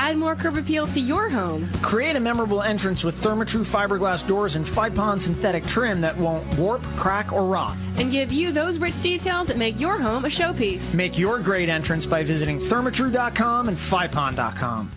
add more curb appeal to your home. Create a memorable entrance with Therma-Tru fiberglass doors and Fipon synthetic trim that won't warp, crack, or rot. And give you those rich details that make your home a showpiece. Make your great entrance by visiting Thermatru.com and Fipon.com.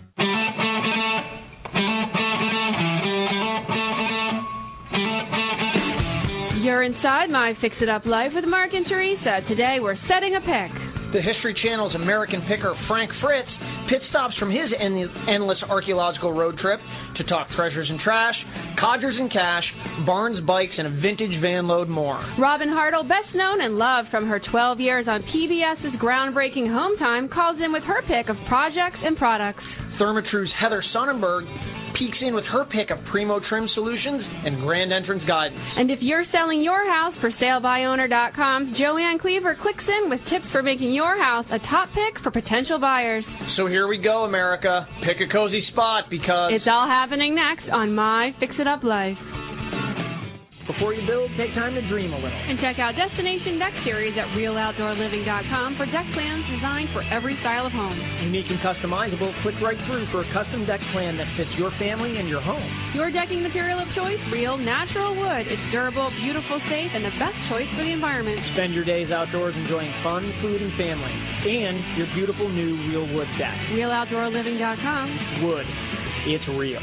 You're inside My Fix-It-Up Life with Mark and Teresa. Today we're setting a pick. The History Channel's American picker Frank Fritz pit stops from his endless archaeological road trip to talk treasures and trash, codgers and cash, barns, bikes, and a vintage van load more. Robin Hartle, best known and loved from her 12 years on PBS's groundbreaking Home Time, calls in with her pick of projects and products. Therma-Tru's Heather Sonnenberg peeks in with her pick of Primo Trim Solutions and Grand Entrance Guidance. And if you're selling your house for SaleByOwner.com's Joanne Cleaver clicks in with tips for making your house a top pick for potential buyers. So here we go, America. Pick a cozy spot because it's all happening next on My Fix-It-Up Life. Before you build, take time to dream a little. And check out Destination Deck Series at RealOutdoorLiving.com for deck plans designed for every style of home. Unique and customizable, click right through for a custom deck plan that fits your family and your home. Your decking material of choice, real, natural wood. It's durable, beautiful, safe, and the best choice for the environment. Spend your days outdoors enjoying fun, food, and family. And your beautiful new real wood deck. RealOutdoorLiving.com. Wood. It's real.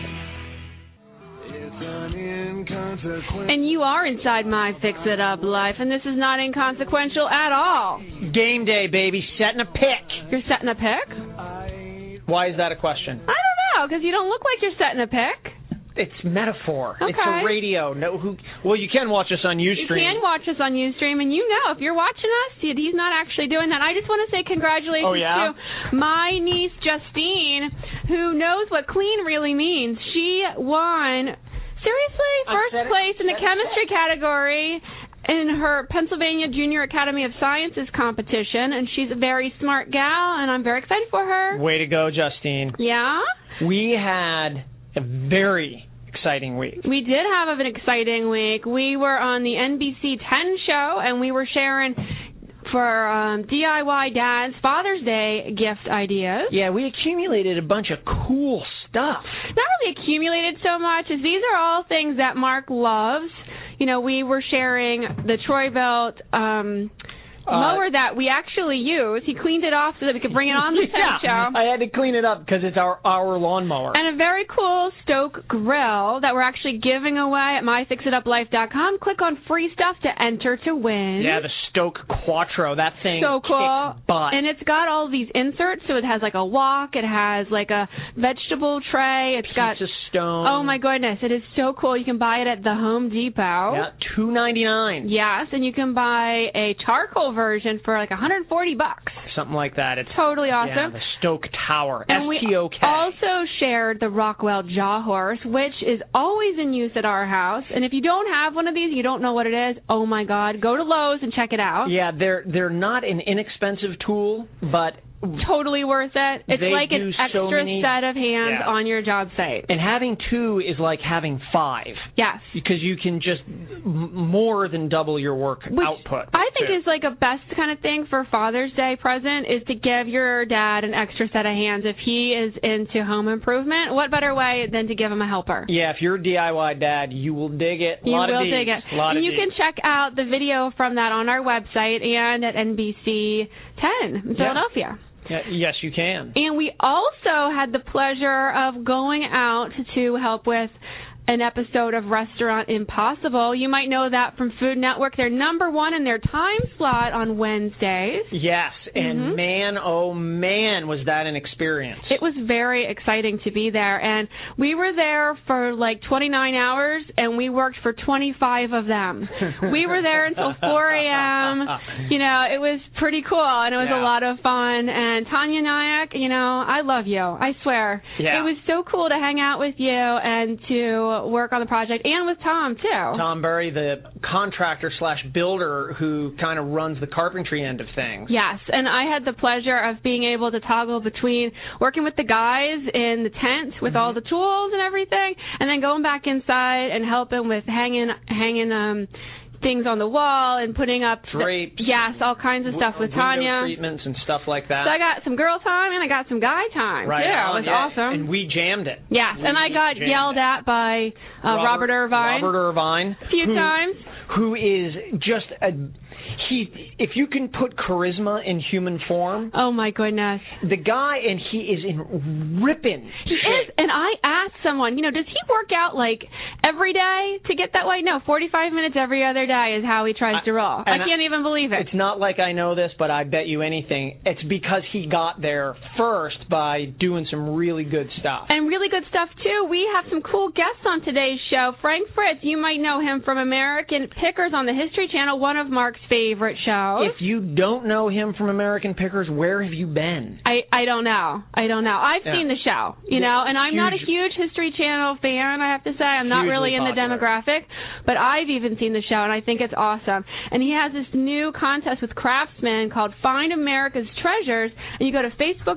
And you are inside My Fix-It-Up Life, and this is not inconsequential at all. Game day, baby. Setting a pick. You're setting a pick? Why is that a question? I don't know, because you don't look like you're setting a pick. It's metaphor. Okay. It's a radio. Well, you can watch us on Ustream. You can watch us on Ustream, and you know, if you're watching us, he's not actually doing that. I just want to say congratulations to my niece, Justine, who knows what clean really means. She won... Seriously? First place in the chemistry category in her Pennsylvania Junior Academy of Sciences competition, and she's a very smart gal, and I'm very excited for her. Way to go, Justine. Yeah? We had a very exciting week. We did have an exciting week. We were on the NBC 10 show, and we were sharing for DIY Dad's Father's Day gift ideas. Yeah, we accumulated a bunch of cool stuff. Not really accumulated so much, as these are all things that Mark loves. You know, we were sharing the Troy-Bilt mower that we actually use. He cleaned it off so that we could bring it on the show. I had to clean it up because it's our lawnmower. And a very cool Stoke grill that we're actually giving away at myfixituplife.com. Click on free stuff to enter to win. Yeah, the Stoke Quattro. That thing so cool. kicks butt. And it's got all these inserts, so it has like a wok, it has like a vegetable tray, it's got pizza stone. Oh my goodness, it is so cool. You can buy it at the Home Depot. Yeah, $2.99. Yes, and you can buy a charcoal version for like $140. Something like that. It's totally awesome. Yeah, the Stoke Tower. And STOK. we also shared the Rockwell Jaw Horse, which is always in use at our house. And if you don't have one of these, you don't know what it is, oh my God, go to Lowe's and check it out. Yeah, they're not an inexpensive tool, but totally worth it. It's like an extra set of hands on your job site. And having two is like having five. Yes. Because you can just more than double your work output. I think is like a best kind of thing for Father's Day present is to give your dad an extra set of hands. If he is into home improvement, what better way than to give him a helper? Yeah, if you're a DIY dad, you will dig it. You will dig it. And you can check out the video from that on our website and at NBC 10 in Philadelphia. Yes, you can. And we also had the pleasure of going out to help with an episode of Restaurant Impossible. You might know that from Food Network. They're #1 in their time slot on Wednesdays. Yes, and man, oh man, was that an experience. It was very exciting to be there, and we were there for like 29 hours, and we worked for 25 of them. We were there until 4 a.m. You know, it was pretty cool, and it was a lot of fun. And Tanya Nyack, you know, I love you. I swear. Yeah. It was so cool to hang out with you and to work on the project, and with Tom, too. Tom Burry, the contractor/builder who kind of runs the carpentry end of things. Yes, and I had the pleasure of being able to toggle between working with the guys in the tent with all the tools and everything, and then going back inside and helping with hanging things on the wall and putting up drapes. Yes, all kinds of stuff with Tanya. Treatments and stuff like that. So I got some girl time and I got some guy time, right too. On, it was awesome. And we jammed it. Yes, and I got yelled at by Robert Irvine. A few times. Who is just if you can put charisma in human form. Oh, my goodness. The guy, and he is in ripping. He is, and I asked someone, does he work out, like, every day to get that way? No, 45 minutes every other day is how he tries to roll. I can't even believe it. It's not like I know this, but I bet you anything. It's because he got there first by doing some really good stuff. And really good stuff, too. We have some cool guests on today's show. Frank Fritz, you might know him from American Pickers on the History Channel, one of Mark's favorite shows. If you don't know him from American Pickers, where have you been? I don't know. I've seen the show, and I'm not a huge History Channel fan, I have to say. I'm not really in the demographic, but I've even seen the show, and I think it's awesome. And he has this new contest with Craftsman called Find America's Treasures, and you go to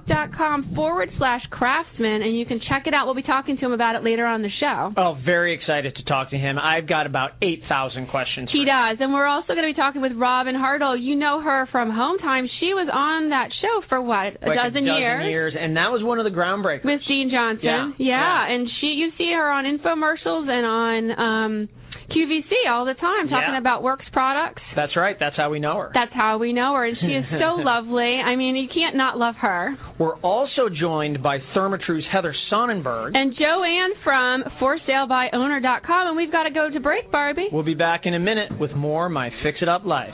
facebook.com/Craftsman, and you can check it out. We'll be talking to him about it later on the show. Oh, very excited to talk to him. I've got about 8,000 questions. He does, and we're also going to be talking with Robin Hartle. You know her from Home Time. She was on that show for, what, a dozen years? And that was one of the groundbreakers. With Dean Johnson. Yeah. And you see her on infomercials and on QVC all the time talking about Works products. That's right. That's how we know her. That's how we know her, and she is so lovely. I mean, you can't not love her. We're also joined by Therma-True's Heather Sonnenberg. And Joanne from ForSaleByOwner.com, and we've got to go to break, Barbie. We'll be back in a minute with more My Fix It Up Life.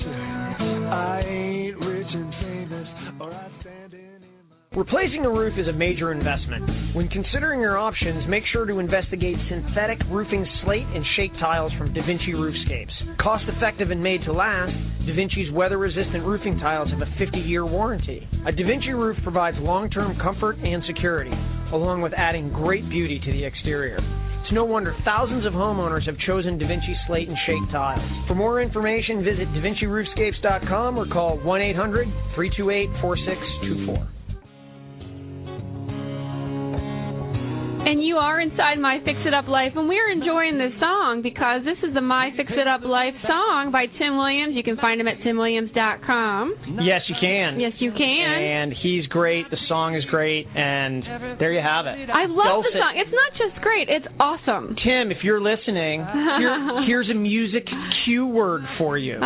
I ain't rich and famous, or I stand in. Replacing a roof is a major investment. When considering your options, make sure to investigate synthetic roofing slate and shake tiles from Da Vinci Roofscapes. Cost-effective and made to last, Da Vinci's weather-resistant roofing tiles have a 50-year warranty. A Da Vinci roof provides long-term comfort and security, along with adding great beauty to the exterior. It's no wonder thousands of homeowners have chosen Da Vinci slate and shake tiles. For more information, visit DaVinciRoofscapes.com or call 1-800-328-4624. And you are inside My Fix It Up Life, and we're enjoying this song because this is the My Fix It Up Life song by Tim Williams. You can find him at TimWilliams.com. Yes, you can. Yes, you can. And he's great. The song is great, and there you have it. I love the song. It's not just great. It's awesome. Tim, if you're listening, here's a music cue word for you.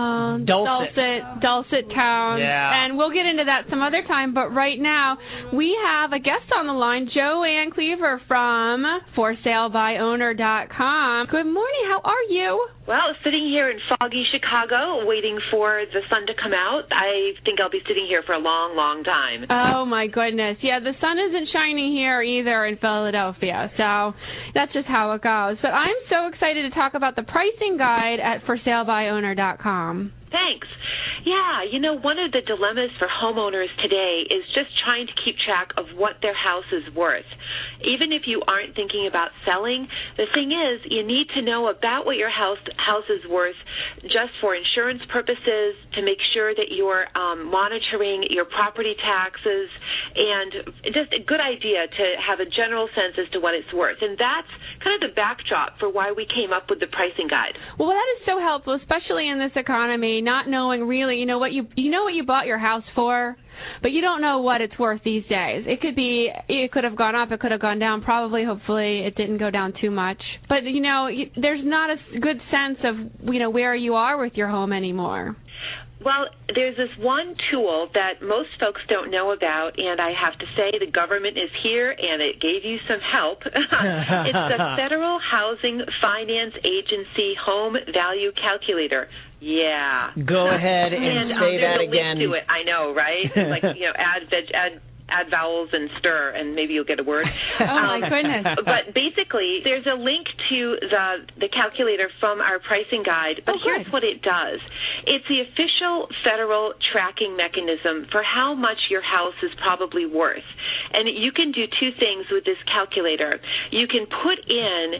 Dulcet tones. Yeah. And we'll get into that some other time, but right now we have a guest on the line, Joanne Cleaver from ForSaleByOwner.com. Good morning. How are you? Well, sitting here in foggy Chicago, waiting for the sun to come out. I think I'll be sitting here for a long, long time. Oh, my goodness. Yeah, the sun isn't shining here either in Philadelphia, so that's just how it goes. But I'm so excited to talk about the pricing guide at ForSaleByOwner.com. Thanks. Yeah, one of the dilemmas for homeowners today is just trying to keep track of what their house is worth. Even if you aren't thinking about selling, the thing is you need to know about what your house is worth just for insurance purposes, to make sure that you're monitoring your property taxes, and just a good idea to have a general sense as to what it's worth. And that's kind of the backdrop for why we came up with the pricing guide. Well, that is so helpful, especially in this economy, not knowing really, what you bought your house for, but you don't know what it's worth these days. It could have gone up, it could have gone down. Probably, hopefully, it didn't go down too much. But there's not a good sense of where you are with your home anymore. Well, there's this one tool that most folks don't know about, and I have to say the government is here, and it gave you some help. It's the Federal Housing Finance Agency Home Value Calculator. Yeah. Go ahead and say that again. Link to it. I know, right? Like, add vowels and stir, and maybe you'll get a word. Oh, my goodness. But basically, there's a link to the calculator from our pricing guide, but here's what it does. It's the official federal tracking mechanism for how much your house is probably worth. And you can do two things with this calculator. You can put in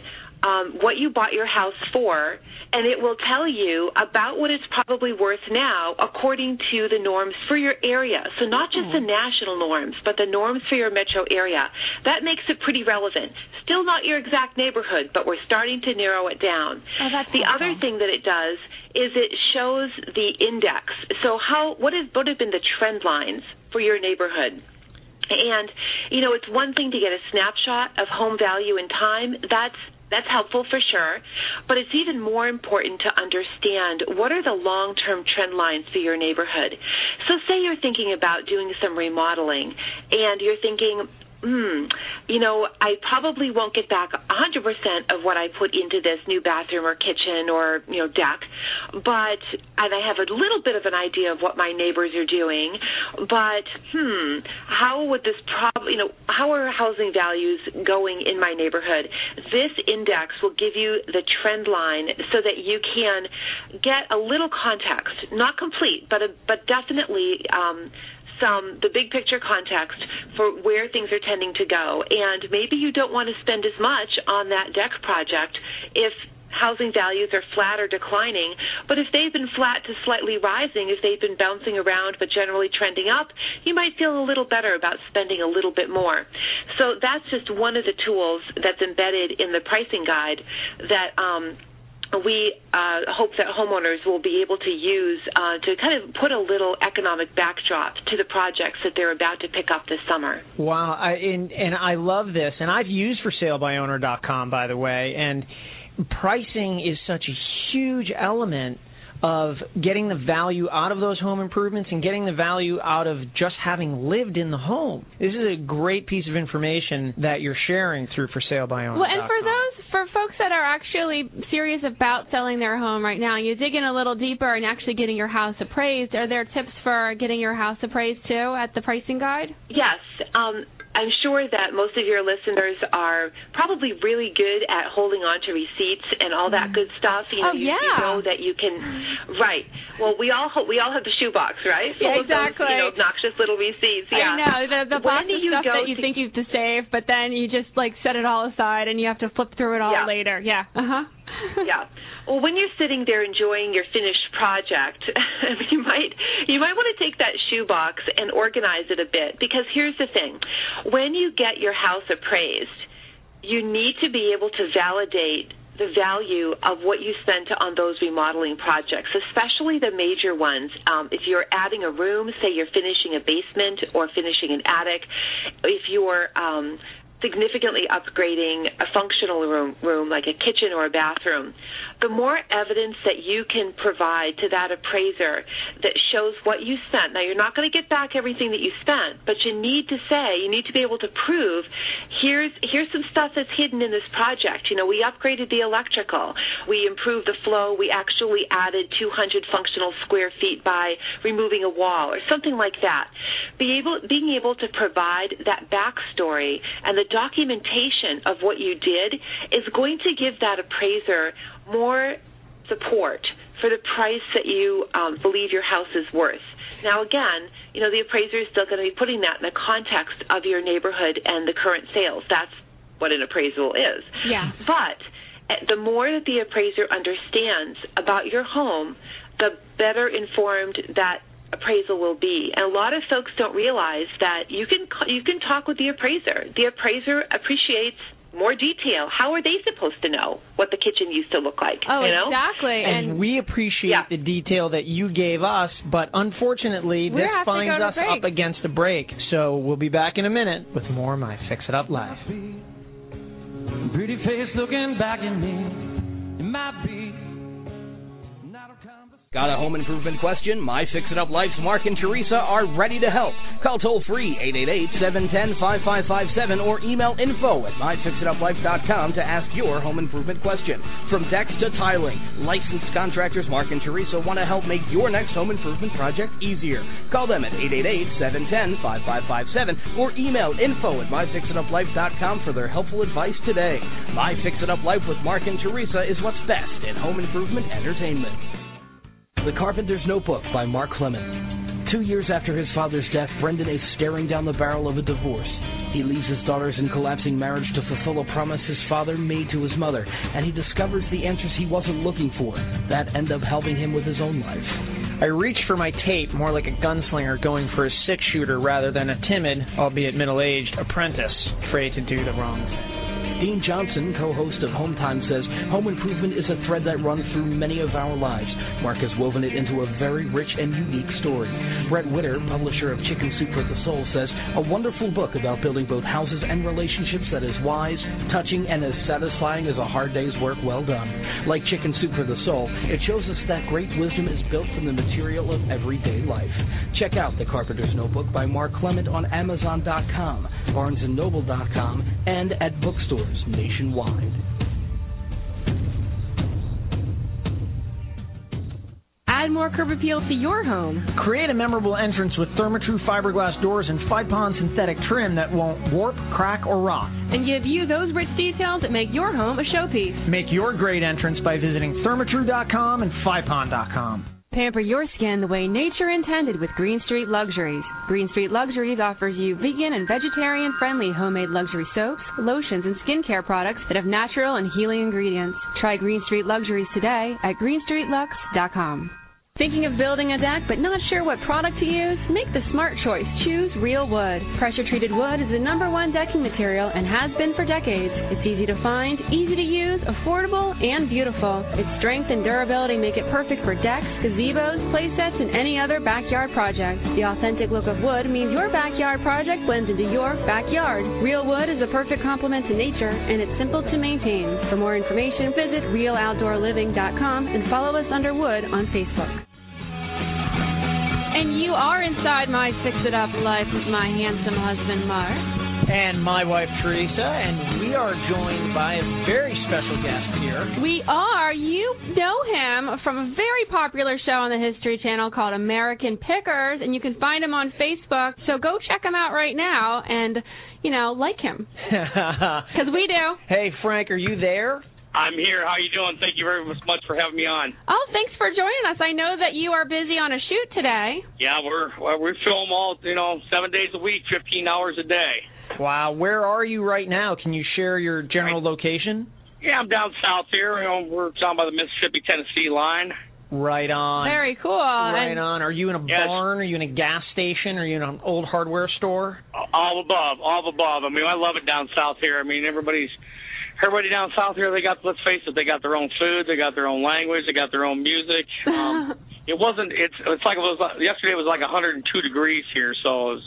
what you bought your house for, and it will tell you about what it's probably worth now according to the norms for your area. So not just the national norms, but the norms for your metro area. That makes it pretty relevant. Still not your exact neighborhood, but we're starting to narrow it down. Oh, that's the helpful. other thing that it does is it shows the index. So what have been the trend lines for your neighborhood? And, it's one thing to get a snapshot of home value in time. That's helpful for sure, but it's even more important to understand what are the long-term trend lines for your neighborhood. So say you're thinking about doing some remodeling, and you're thinking, I probably won't get back 100% of what I put into this new bathroom or kitchen or, deck, and I have a little bit of an idea of what my neighbors are doing, but, how would this how are housing values going in my neighborhood? This index will give you the trend line so that you can get a little context, not complete, but definitely, the big picture context for where things are tending to go. And maybe you don't want to spend as much on that deck project if housing values are flat or declining, but if they've been flat to slightly rising, if they've been bouncing around but generally trending up, you might feel a little better about spending a little bit more. So that's just one of the tools that's embedded in the pricing guide that we hope that homeowners will be able to use to kind of put a little economic backdrop to the projects that they're about to pick up this summer. Wow, and I love this. And I've used ForSaleByOwner.com, by the way, and pricing is such a huge element of getting the value out of those home improvements and getting the value out of just having lived in the home. This is a great piece of information that you're sharing through ForSaleByOwner.com. Well, and for folks that are actually serious about selling their home right now, you dig in a little deeper and actually getting your house appraised. Are there tips for getting your house appraised too at the pricing guide? Yes. I'm sure that most of your listeners are probably really good at holding on to receipts and all that good stuff. You know that you can. Right. Well, we all have the shoebox, right? Yeah, exactly. Those, obnoxious little receipts. Yeah. I know the box of stuff that you think you have to save, but then you just set it all aside and you have to flip through it all later. Yeah. Yeah. Well, when you're sitting there enjoying your finished project, you might want to take that shoebox and organize it a bit, because here's the thing. When you get your house appraised, you need to be able to validate the value of what you spent on those remodeling projects, especially the major ones. If you're adding a room, say you're finishing a basement or finishing an attic, if you're significantly upgrading a functional room like a kitchen or a bathroom, the more evidence that you can provide to that appraiser that shows what you spent. Now, you're not going to get back everything that you spent, but you need to be able to prove, here's some stuff that's hidden in this project. We upgraded the electrical. We improved the flow. We actually added 200 functional square feet by removing a wall or something like that. Being able to provide that backstory and the documentation of what you did is going to give that appraiser more support for the price that you believe your house is worth. Now, again, the appraiser is still going to be putting that in the context of your neighborhood and the current sales. That's what an appraisal is. Yeah. But the more that the appraiser understands about your home, the better informed that appraisal will be. And a lot of folks don't realize that you can talk with the appraiser. The appraiser appreciates more detail. How are they supposed to know what the kitchen used to look like? Oh, exactly. And we appreciate the detail that you gave us, but unfortunately, this finds us up against a break. So we'll be back in a minute with more of my Fix It Up Live. Pretty face looking back at me. It might be. Got a home improvement question? My Fix It Up Life's Mark and Teresa are ready to help. Call toll-free 888-710-5557 or email info@myfixituplife.com to ask your home improvement question. From decks to tiling, licensed contractors Mark and Teresa want to help make your next home improvement project easier. Call them at 888-710-5557 or email info@myfixituplife.com for their helpful advice today. My Fix It Up Life with Mark and Teresa is what's best in home improvement entertainment. The Carpenter's Notebook by Mark Clemens. 2 years after his father's death, Brendan is staring down the barrel of a divorce. He leaves his daughters in collapsing marriage to fulfill a promise his father made to his mother, and he discovers the answers he wasn't looking for that end up helping him with his own life. I reached for my tape more like a gunslinger going for a six-shooter rather than a timid, albeit middle-aged, apprentice afraid to do the wrong thing. Dean Johnson, co-host of Home Time, says home improvement is a thread that runs through many of our lives. Mark has woven it into a very rich and unique story. Brett Witter, publisher of Chicken Soup for the Soul, says a wonderful book about building both houses and relationships that is wise, touching, and as satisfying as a hard day's work well done. Like Chicken Soup for the Soul, it shows us that great wisdom is built from the material of everyday life. Check out The Carpenter's Notebook by Mark Clement on Amazon.com, BarnesandNoble.com, and at bookstores nationwide. Add more curb appeal to your home. Create a memorable entrance with Therma-Tru fiberglass doors and 5-pond synthetic trim that won't warp, crack, or rot. And give you those rich details that make your home a showpiece. Make your great entrance by visiting Therma-Tru.com and 5pond.com. Pamper your skin the way nature intended with Green Street Luxuries. Green Street Luxuries offers you vegan and vegetarian-friendly homemade luxury soaps, lotions, and skincare products that have natural and healing ingredients. Try Green Street Luxuries today at greenstreetlux.com. Thinking of building a deck but not sure what product to use? Make the smart choice. Choose Real Wood. Pressure-treated wood is the #1 decking material and has been for decades. It's easy to find, easy to use, affordable, and beautiful. Its strength and durability make it perfect for decks, gazebos, play sets, and any other backyard project. The authentic look of wood means your backyard project blends into your backyard. Real Wood is a perfect complement to nature, and it's simple to maintain. For more information, visit RealOutdoorLiving.com and follow us under Wood on Facebook. And you are inside my fix-it-up life with my handsome husband, Mark. And my wife, Teresa, and we are joined by a very special guest here. We are. You know him from a very popular show on the History Channel called American Pickers, and you can find him on Facebook. So go check him out right now and, like him. Because we do. Hey, Frank, are you there? I'm here. How you doing? Thank you very much for having me on. Oh, thanks for joining us. I know that you are busy on a shoot today. Yeah, we film all 7 days a week, 15 hours a day. Wow. Where are you right now? Can you share your general location? Yeah, I'm down south here. We're down by the Mississippi-Tennessee line. Right on. Very cool. Right on. Are you in a barn? Are you in a gas station? Are you in an old hardware store? All above. I mean, I love it down south here. I mean, everybody down south here, let's face it, they got their own food, they got their own language, they got their own music. Yesterday it was like 102 degrees here, so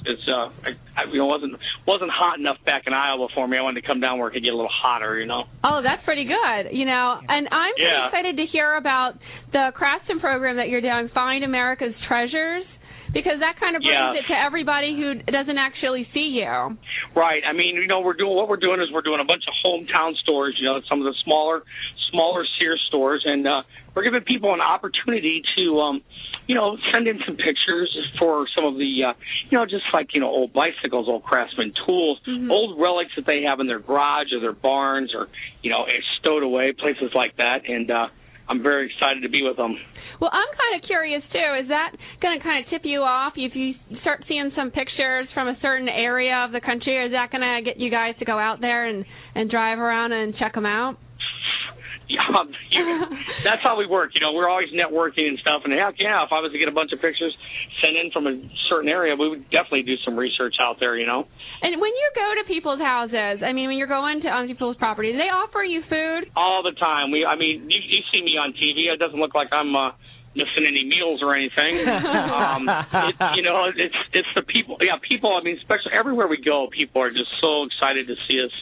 wasn't hot enough back in Iowa for me. I wanted to come down where it could get a little hotter, Oh, that's pretty good, and I'm pretty excited to hear about the Craftsman program that you're doing, Find America's Treasures. Because that kind of brings it to everybody who doesn't actually see you. Right. I mean, we're doing a bunch of hometown stores, some of the smaller Sears stores, and we're giving people an opportunity to, send in some pictures for some of the, just like, old bicycles, old Craftsman tools, old relics that they have in their garage or their barns or, stowed away, places like that, and I'm very excited to be with them. Well, I'm kind of curious, too. Is that going to kind of tip you off if you start seeing some pictures from a certain area of the country? Is that going to get you guys to go out there and drive around and check them out? Yeah, that's how we work. We're always networking and stuff. And, if I was to get a bunch of pictures sent in from a certain area, we would definitely do some research out there, And when you go to people's houses, when you're going to people's property, do they offer you food? All the time. You see me on TV. It doesn't look like I'm missing any meals or anything. It's the people. Yeah, people, especially everywhere we go, people are just so excited to see us.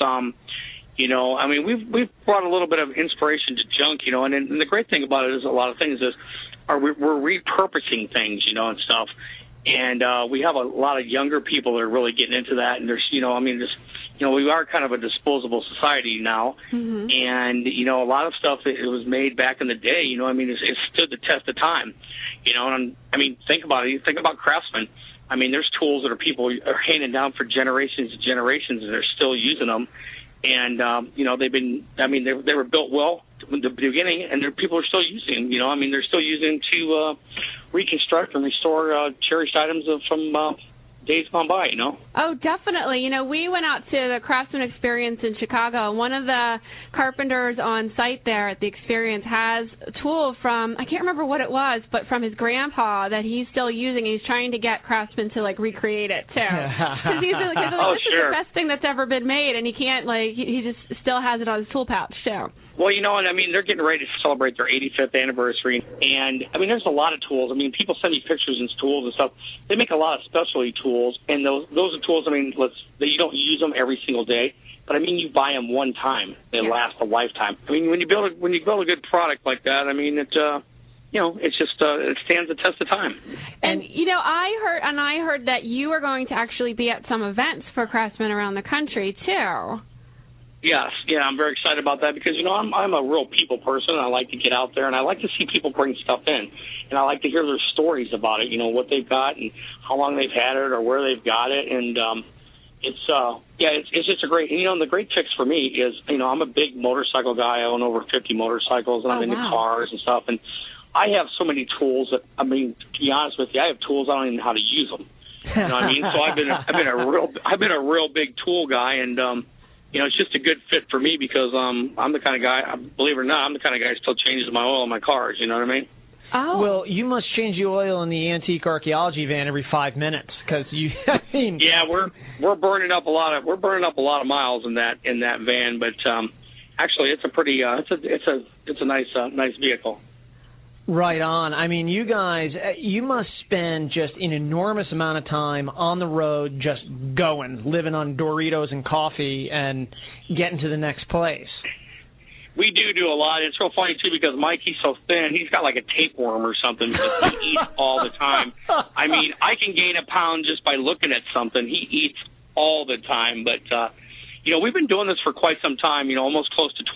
We've brought a little bit of inspiration to junk, and the great thing about it is a lot of things is we're repurposing things, and stuff. And we have a lot of younger people that are really getting into that, and there's, we are kind of a disposable society now, and a lot of stuff that it was made back in the day, it stood the test of time, and think about it. You think about Craftsman. There's tools that people are handing down for generations and generations, and they're still using them. And, they were built well in the beginning, and people are still using them, they're still using them to reconstruct and restore cherished items from days gone by, you know? Oh, definitely. You know, we went out to the Craftsman Experience in Chicago. One of the carpenters on site there at the Experience has a tool from, I can't remember what it was, but from his grandpa that he's still using. He's trying to get Craftsman to, like, recreate it, too. Because he's like, this is the best thing that's ever been made, and he can't, like, he just still has it on his tool pouch, too. Well, you know, and I mean, they're getting ready to celebrate their 85th anniversary, and I mean, there's a lot of tools. I mean, people send me pictures and tools and stuff. They make a lot of specialty tools, and those are tools. I mean, you don't use them every single day, but I mean, you buy them one time, they last a lifetime. I mean, when you build a good product like that, I mean, it you know, it's just it stands the test of time. And you know, I heard that you are going to actually be at some events for Craftsman around the country too. Yes, yeah, I'm very excited about that because, you know, I'm a real people person, and I like to get out there, and I like to see people bring stuff in, and I like to hear their stories about it, you know, what they've got and how long they've had it or where they've got it, and it's just a great, and, you know, and the great fix for me is, you know, I'm a big motorcycle guy. I own over 50 motorcycles, and I'm into cars and stuff, and I have so many tools that, I mean, to be honest with you, I have tools I don't even know how to use them. You know what I mean? So I've been a real big tool guy, and you know, it's just a good fit for me because I'm the kind of guy, believe it or not, I'm the kind of guy who still changes my oil in my cars. You know what I mean? Oh. Well, you must change the oil in the antique archaeology van every 5 minutes because you. I mean. Yeah, we're burning up a lot of miles in that van, but actually, it's a pretty it's a nice vehicle. Right on. I mean, you guys, you must spend just an enormous amount of time on the road just going, living on Doritos and coffee and getting to the next place. We do a lot. It's real funny, too, because Mike, he's so thin. He's got like a tapeworm or something because he eats all the time. I mean, I can gain a pound just by looking at something. He eats all the time. But, you know, we've been doing this for quite some time, you know, almost close to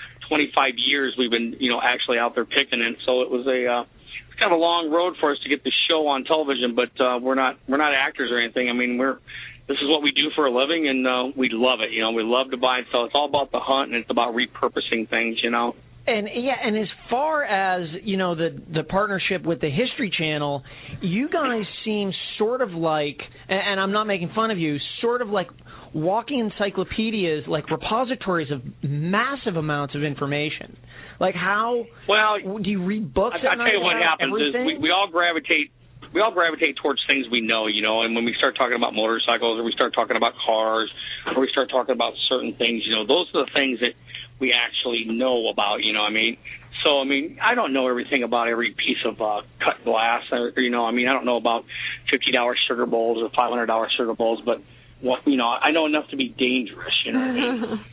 25 years we've been, you know, actually out there picking it. So it was it's kind of a long road for us to get the show on television, but we're not actors or anything. I mean, this is what we do for a living, and we love it. You know, we love to buy and sell. It's all about the hunt, and it's about repurposing things, you know. And and as far as, you know, the partnership with the History Channel, you guys seem sort of like, and I'm not making fun of you, sort of like walking encyclopedias, like repositories of massive amounts of information. Like how? Well, do you read books? I'll tell you what happens is we all gravitate towards things we know, you know. And when we start talking about motorcycles, or we start talking about cars, or we start talking about certain things, you know, those are the things that we actually know about. You know what I mean? So, I mean, I don't know everything about every piece of cut glass, or, you know, I mean, I don't know about $50 sugar bowls or $500 sugar bowls, but you know, I know enough to be dangerous, you know what I mean?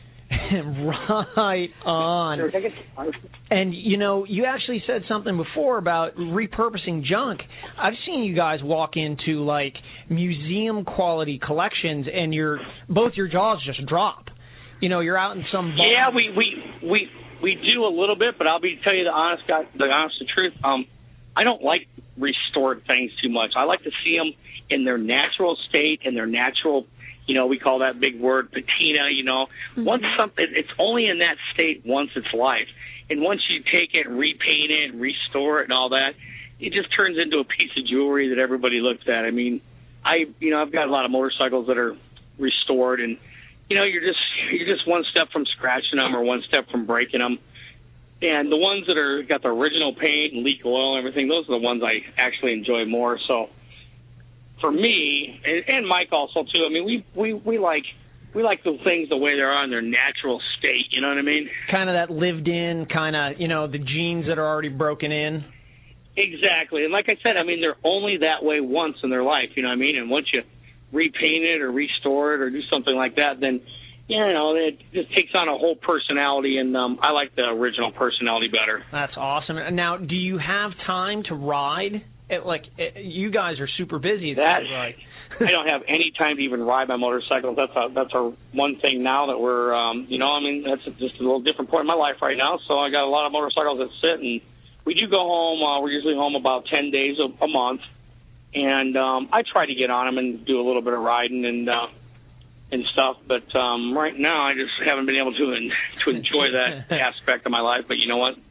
Right on. And, you know, you actually said something before about repurposing junk. I've seen you guys walk into, like, museum-quality collections, and both your jaws just drop. You know, you're out in some bar. Yeah, we do a little bit, but I'll tell you the honest truth. I don't like restored things too much. I like to see them in their natural state, in their natural, you know, we call that big word patina, you know. Mm-hmm. Once something, it's only in that state once its life. And once you take it and repaint it and restore it and all that, it just turns into a piece of jewelry that everybody looks at. I mean, I've got a lot of motorcycles that are restored, and, you know, you're just one step from scratching them or one step from breaking them. And the ones that got the original paint and leak oil and everything, those are the ones I actually enjoy more. So for me, and Mike also too, I mean, we like the things the way they are in their natural state. You know what I mean? Kind of that lived in, kind of, you know, the genes that are already broken in. Exactly. And like I said, I mean, they're only that way once in their life. You know what I mean? And once you repaint it or restore it or do something like that, then, you know, it just takes on a whole personality, and I like the original personality better. That's awesome. Now, do you have time to ride? You guys are super busy. I don't have any time to even ride my motorcycles. That's a one thing now that we're, you know, I mean, that's just a little different point in my life right now. So I got a lot of motorcycles that sit, and we do go home. We're usually home about 10 days a month, and I try to get on them and do a little bit of riding and stuff, but right now I just haven't been able to enjoy that aspect of my life. But you know what?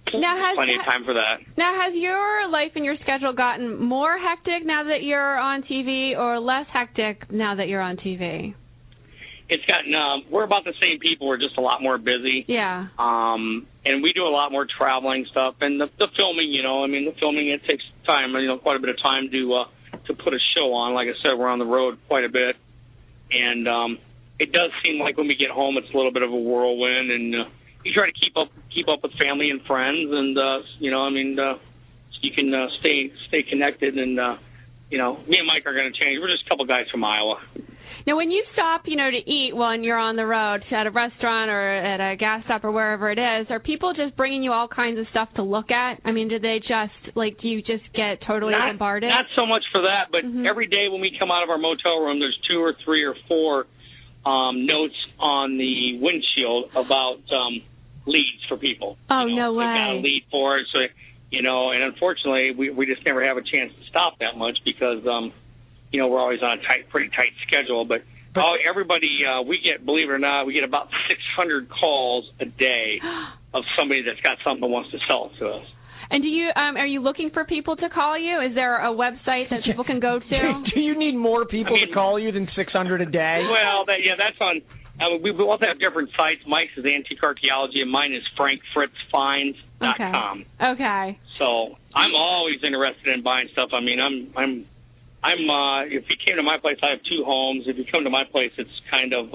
plenty of time for that. Now, has your life and your schedule gotten more hectic now that you're on TV, or less hectic now that you're on TV? It's gotten, we're about the same people. We're just a lot more busy. Yeah. And we do a lot more traveling stuff. And the filming, the filming, it takes time, quite a bit of time to put a show on. Like I said, we're on the road quite a bit. And it does seem like when we get home, it's a little bit of a whirlwind. And you try to keep up with family and friends. And, so you can stay connected. And, me and Mike are going to change. We're just a couple guys from Iowa. Now, when you stop, to eat when you're on the road at a restaurant or at a gas stop or wherever it is, are people just bringing you all kinds of stuff to look at? I mean, do they just, do you just get totally bombarded? Not so much for that, but every day when we come out of our motel room, there's 2 or 3 or 4 notes on the windshield about leads for people. Oh, no way. They got a lead for it, so, and unfortunately, we just never have a chance to stop that much because, we're always on a pretty tight schedule. But everybody, we get, believe it or not, we get about 600 calls a day of somebody that's got something that wants to sell it to us. And do you are you looking for people to call you? Is there a website that people can go to? Do you need more people to call you than 600 a day? Well, that's on. We both have different sites. Mike's is Antique Archaeology, and mine is FrankFritzFinds.com. Okay. So I'm always interested in buying stuff. I mean, I'm if you came to my place, I have 2 homes. If you come to my place, it's kind of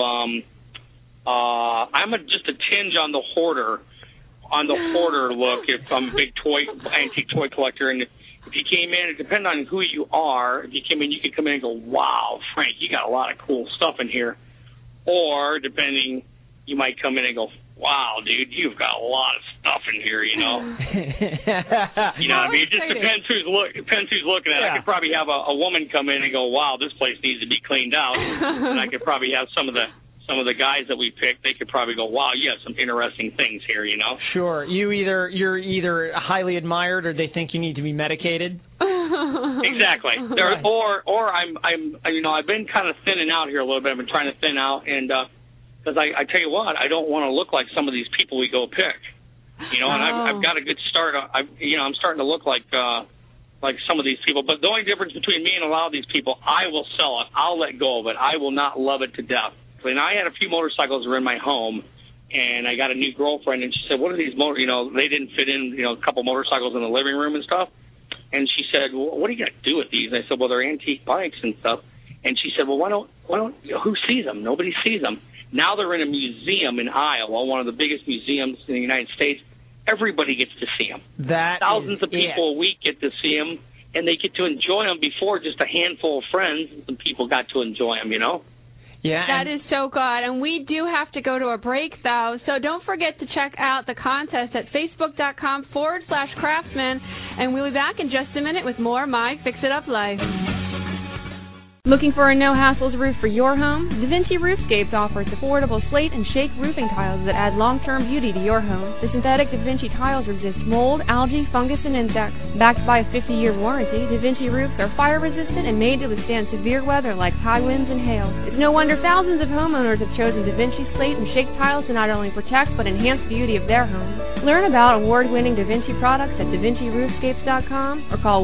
I'm just a tinge on the hoarder look. If I'm a big antique toy collector, and if you came in, it depends on who you are. If you came in, you could come in and go, "Wow, Frank, you got a lot of cool stuff in here," or depending, you might come in and go, "Wow, dude, you've got a lot of stuff in here," It just depends who's looking at it. I could probably have a woman come in and go, "Wow, this place needs to be cleaned out," and I could probably have some of the guys that we picked. They could probably go, "Wow, you have some interesting things here," Sure. You're either highly admired or they think you need to be medicated. Exactly. Right. Or I've been kind of thinning out here a little bit. I've been trying to thin out and. Because I tell you what, I don't want to look like some of these people we go pick, and I've got a good start. I'm starting to look like some of these people. But the only difference between me and a lot of these people, I will sell it. I'll let go of it. I will not love it to death. And I had a few motorcycles that were in my home, and I got a new girlfriend, and she said, "What are these they didn't fit in, a couple motorcycles in the living room and stuff." And she said, "Well, what are you going to do with these?" And I said, "Well, they're antique bikes and stuff." And she said, "Well, why don't who sees them? Nobody sees them." Now they're in a museum in Iowa, one of the biggest museums in the United States. Everybody gets to see them. Thousands of people a week get to see them, and they get to enjoy them before just a handful of friends and people got to enjoy them, Yeah, that is so good. And we do have to go to a break, though, so don't forget to check out the contest at Facebook.com/Craftsman, and we'll be back in just a minute with more My Fix It Up Life. Looking for a no-hassles roof for your home? DaVinci Roofscapes offers affordable slate and shake roofing tiles that add long-term beauty to your home. The synthetic DaVinci tiles resist mold, algae, fungus, and insects. Backed by a 50-year warranty, DaVinci roofs are fire-resistant and made to withstand severe weather like high winds and hail. It's no wonder thousands of homeowners have chosen DaVinci slate and shake tiles to not only protect but enhance the beauty of their homes. Learn about award-winning DaVinci products at DaVinciRoofscapes.com or call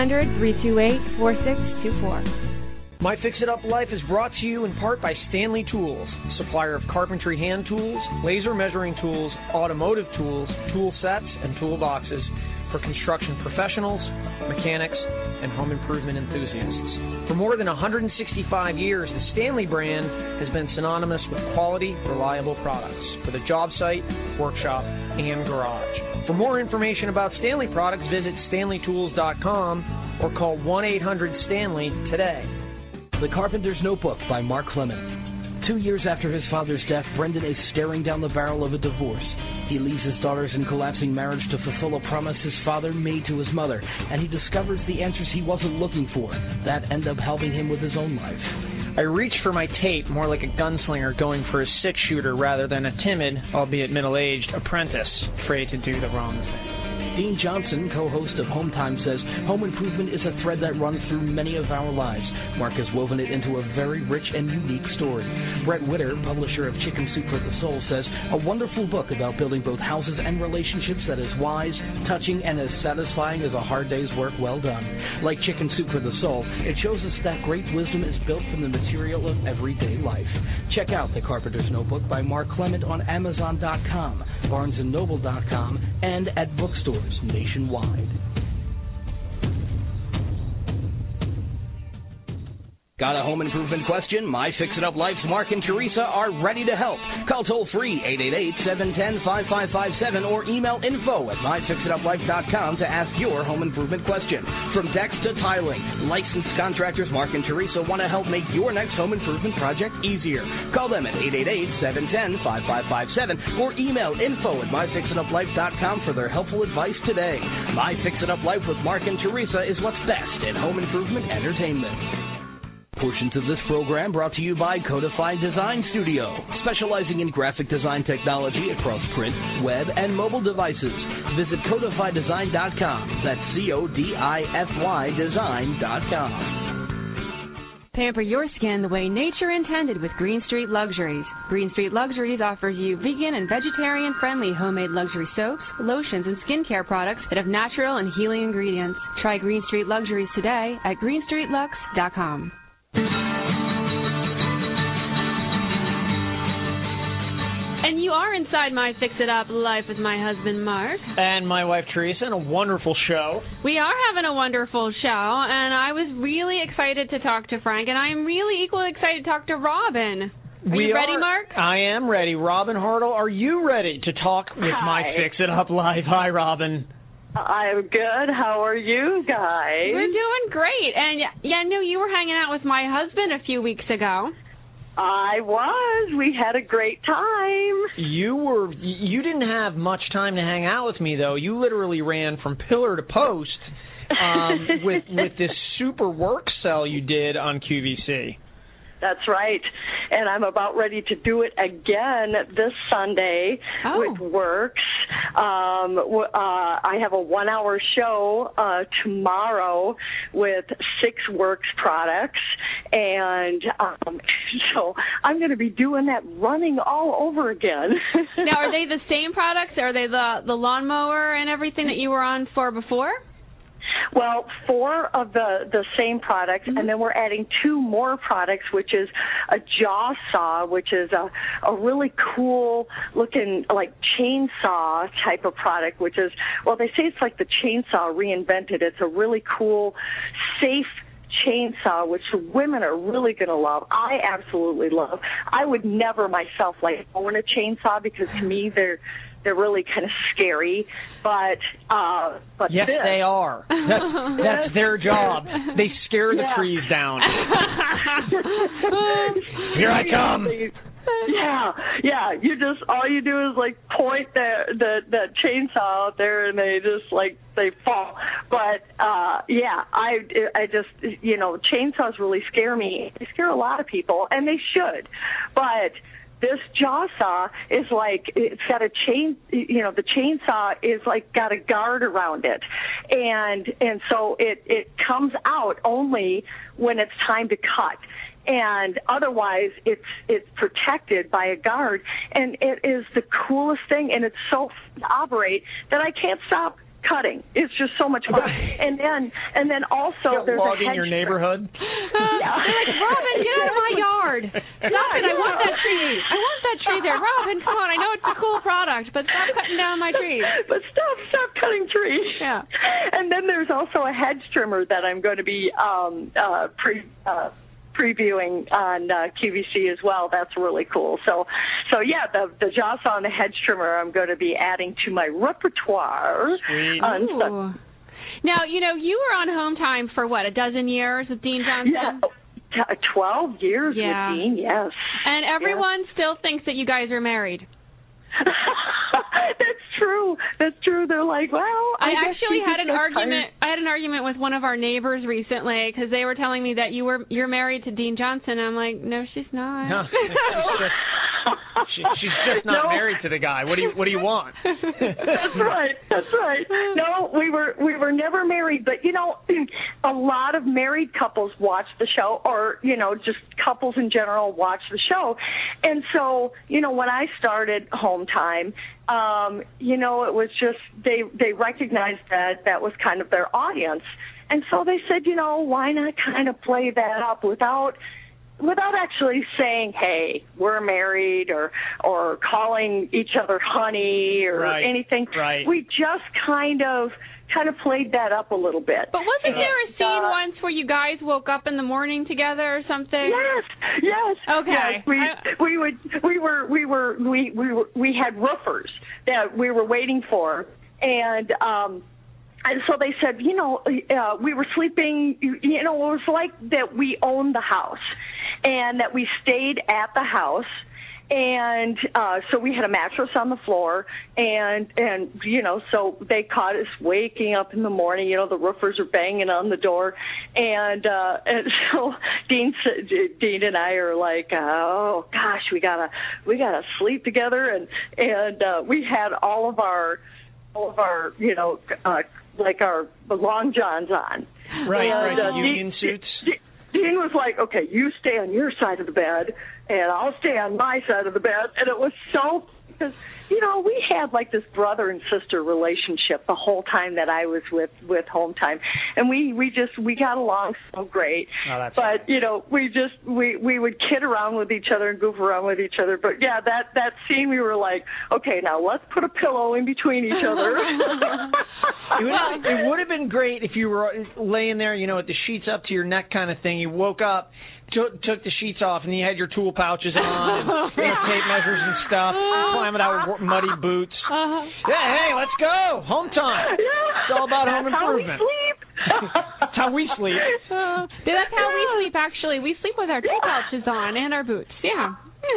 1-800-328-4624. My Fix-It-Up Life is brought to you in part by Stanley Tools, supplier of carpentry hand tools, laser measuring tools, automotive tools, tool sets, and toolboxes for construction professionals, mechanics, and home improvement enthusiasts. For more than 165 years, the Stanley brand has been synonymous with quality, reliable products for the job site, workshop, and garage. For more information about Stanley products, visit StanleyTools.com or call 1-800-STANLEY today. The Carpenter's Notebook by Mark Clemens. 2 years after his father's death, Brendan is staring down the barrel of a divorce. He leaves his daughters in collapsing marriage to fulfill a promise his father made to his mother, and he discovers the answers he wasn't looking for that end up helping him with his own life. I reach for my tape more like a gunslinger going for a six-shooter rather than a timid, albeit middle-aged, apprentice afraid to do the wrong thing. Dean Johnson, co-host of Home Time, says home improvement is a thread that runs through many of our lives. Mark has woven it into a very rich and unique story. Brett Witter, publisher of Chicken Soup for the Soul, says a wonderful book about building both houses and relationships that is wise, touching, and as satisfying as a hard day's work well done. Like Chicken Soup for the Soul, it shows us that great wisdom is built from the material of everyday life. Check out The Carpenter's Notebook by Mark Clement on Amazon.com, BarnesandNoble.com, and at bookstores nationwide. Got a home improvement question? My Fix-It-Up Life's Mark and Teresa are ready to help. Call toll-free 888-710-5557 or email info@myfixituplife.com to ask your home improvement question. From decks to tiling, licensed contractors Mark and Teresa want to help make your next home improvement project easier. Call them at 888-710-5557 or email info@myfixituplife.com for their helpful advice today. My Fix-It-Up Life with Mark and Teresa is what's best in home improvement entertainment. Portions of this program brought to you by Codified Design Studio, specializing in graphic design technology across print, web, and mobile devices. Visit CodifyDesign.com. That's CODIFY Design.com. Pamper your skin the way nature intended with Green Street Luxuries. Green Street Luxuries offers you vegan and vegetarian-friendly homemade luxury soaps, lotions, and skincare products that have natural and healing ingredients. Try Green Street Luxuries today at greenstreetlux.com. And you are inside My Fix-It-Up Life with my husband, Mark. And my wife, Teresa, and a wonderful show. We are having a wonderful show, and I was really excited to talk to Frank, and I am really equally excited to talk to Robin. Are you ready, Mark? I am ready. Robin Hartle, are you ready to talk with My Fix-It-Up Life? Hi, Robin. I'm good. How are you guys? We're doing great. And yeah, I knew you were hanging out with my husband a few weeks ago. I was. We had a great time. You didn't have much time to hang out with me, though. You literally ran from pillar to post with this super work cell you did on QVC. That's right. And I'm about ready to do it again this Sunday with Works. I have a 1-hour show tomorrow with 6 Works products. And so I'm going to be doing that running all over again. Now, are they the same products? Are they the lawnmower and everything that you were on for before? Well, 4 of the same products, and then we're adding 2 more products, which is a jaw saw, which is a really cool looking like chainsaw type of product, which is, well, they say it's like the chainsaw reinvented. It's a really cool, safe chainsaw, which women are really going to love. I absolutely love. I would never myself own a chainsaw because to me they're really kind of scary, but yes, they are. That's their job. They scare the trees down. Here I come. Yeah. You just all you do is point the chainsaw out there, and they just they fall. But I just chainsaws really scare me. They scare a lot of people, and they should. But this jaw saw is it's got a chain, the chainsaw is got a guard around it. And so it comes out only when it's time to cut. And otherwise it's protected by a guard. And it is the coolest thing, and it's so fun to operate that I can't stop cutting. It's just so much fun. And then also there's a hedge in your neighborhood. Robin, get out of my yard. Stop it. I want that tree. I want that tree there. Robin, come on. I know it's a cool product, but stop cutting down my trees. But stop cutting trees. Yeah. And then there's also a hedge trimmer that I'm going to be previewing on QVC as well. That's really cool. So yeah, the jaw saw and the hedge trimmer I'm going to be adding to my repertoire. Sweet. Now, you were on Home Time for, what, a dozen years with Dean Johnson? Yeah, 12 years with Dean, yes. And everyone still thinks that you guys are married. That's true. They're like, well, I actually had an argument. I had an argument with one of our neighbors recently because they were telling me that you're married to Dean Johnson. I'm like, no, she's not. No, She's just not married to the guy. What do you want? That's right. No, we were never married, but a lot of married couples watch the show, or just couples in general watch the show. And so, when I started Home Time, it was just they recognized that was kind of their audience. And so they said, why not kind of play that up without actually saying, hey, we're married, or calling each other honey or anything. Right. We just kind of played that up a little bit. But wasn't there a scene once where you guys woke up in the morning together or something? Yes. Okay. Yes, we had roofers that we were waiting for, and so they said, we were sleeping, it was like that we owned the house and that we stayed at the house. And so we had a mattress on the floor, and so they caught us waking up in the morning. The roofers are banging on the door, and so Dean and I are like, oh gosh, we gotta sleep together, and we had all of our like our long johns on. Right, union suits. Dean was like, okay, you stay on your side of the bed, and I'll stay on my side of the bed. And it was so, because, we had like this brother and sister relationship the whole time that I was with Home Time. And we got along so great. Oh, but, we would kid around with each other and goof around with each other. But, yeah, that scene, we were like, okay, now let's put a pillow in between each other. It would have been great if you were laying there, with the sheets up to your neck kind of thing. You woke up, took the sheets off, and you had your tool pouches on, and tape measures and stuff, climbing out with muddy boots. Hey, let's go! Home Time. It's all about home improvement. That's how we sleep. That's how we sleep, actually. We sleep with our tool pouches on and our boots. Yeah.